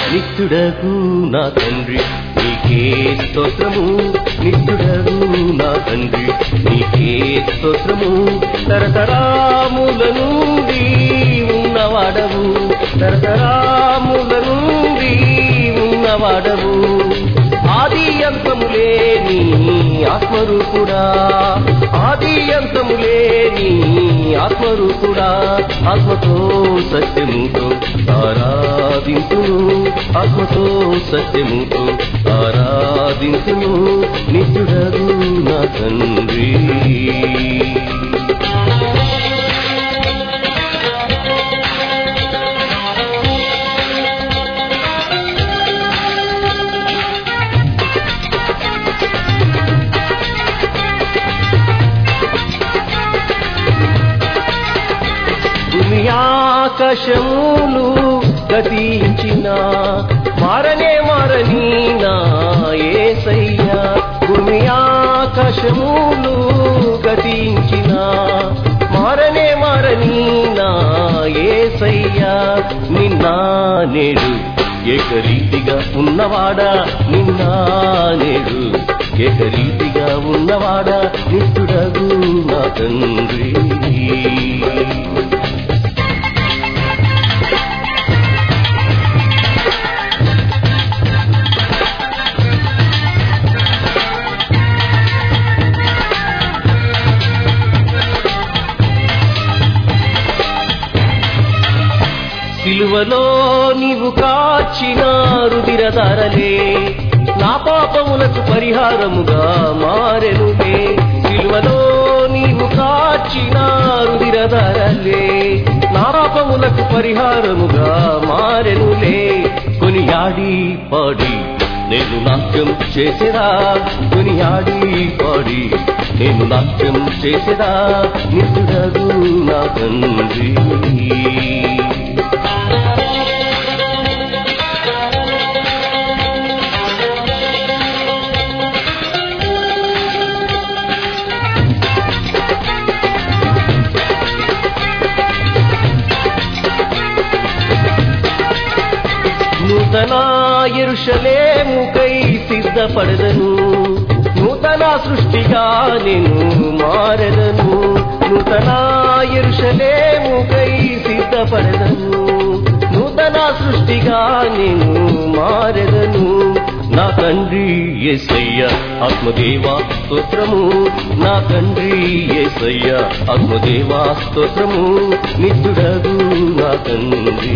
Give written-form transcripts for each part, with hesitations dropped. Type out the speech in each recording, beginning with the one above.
నిత్యుడగు నా తండ్రి నీకే స్తోత్రము, నిత్యుడగు నా తండ్రి నీకే స్తోత్రము. తరతరాముల నుండి ఉన్నవాడవు, తరతరాముల నుండి ఉన్నవాడవు. ఆది అంతములేని ఆత్మరూపుడా, ఆది అంతములేని ఆత్మరూపుడా. ఆత్మతో సత్యముతో ఆరాధింతును, ఆత్మతో సత్యముతో ఆరాధింతును. నిత్యుడగు నా తండ్రి. ఆకాశములు గతించిన మారనే మారని నా యేసయ్యా. భూమి ఆకాశములు గతించిన మారనే మారని నా యేసయ్యా. నిన్న నేడు ఏకరీతిగా ఉన్నవాడా, నిన్న నేడు ఏకరీతిగా ఉన్నవాడా. నిత్యుడగు నా తండ్రి. సిలువలో నీవు కాచిన రుధిరధారలే నా పాపములకు పరిహారముగా మారెనులే. సిలువలో నీవు కాచిన రుధిరధారలే నా పాపములకు పరిహారముగా మారెనులే. కొనియాడి పాడి నేను నాట్యం చేసేదా, కొనియాడి పాడి నేను నాట్యం చేసేదా. నిత్యుడగు నా తండ్రి. నూతన యెరూషలేముకై సిద్ధపడదను, నూతన సృష్టిగా నేను మారెదను. నూతన యెరూషలేముకై సిద్ధపడదను, నూతన సృష్టిగా నేను మారెదను. నా తండ్రి యేసయ్యా ఆత్మదేవా స్తోత్రము, నా తండ్రి యేసయ్యా ఆత్మదేవా స్తోత్రము. నిత్యుడగు నా తండ్రి,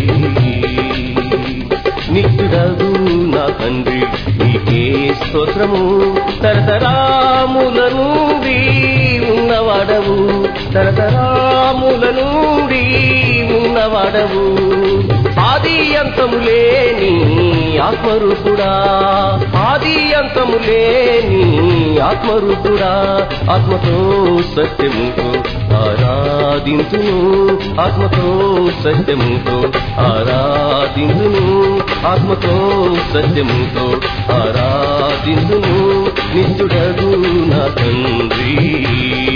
నిత్యుడగు నా తండ్రి నీకే స్తోత్రము. తరతరాముల నుండి ఉన్నవాడవు, తరతరాముల నుండి ఉన్నవాడవు. ఆది అంతములేని ఆత్మరూపుడా, ఆది అంతములేని ఆత్మరూపుడా. ఆత్మతో సత్యముతో ఆరాధింతును, ఆత్మతో సత్యముతో ఆరాధింతును, ఆత్మతో సత్యముతో ఆరాధింతును. నిత్యుడగు నా తండ్రి.